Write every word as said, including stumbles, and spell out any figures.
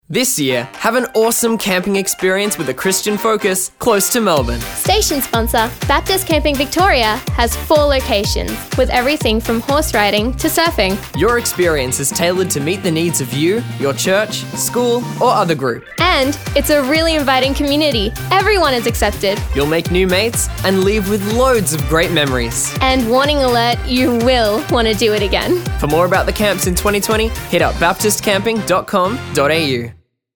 This year, have an awesome camping experience with a Christian focus close to Melbourne. Station sponsor, Baptist Camping Victoria, has four locations with everything from horse riding to surfing. Your experience is tailored to meet the needs of you, your church, school, or other group. And it's a really inviting community. Everyone is accepted. You'll make new mates and leave with loads of great memories. And warning alert, you will want to do it again. For more about the camps in twenty twenty, hit up baptist camping dot com dot a u.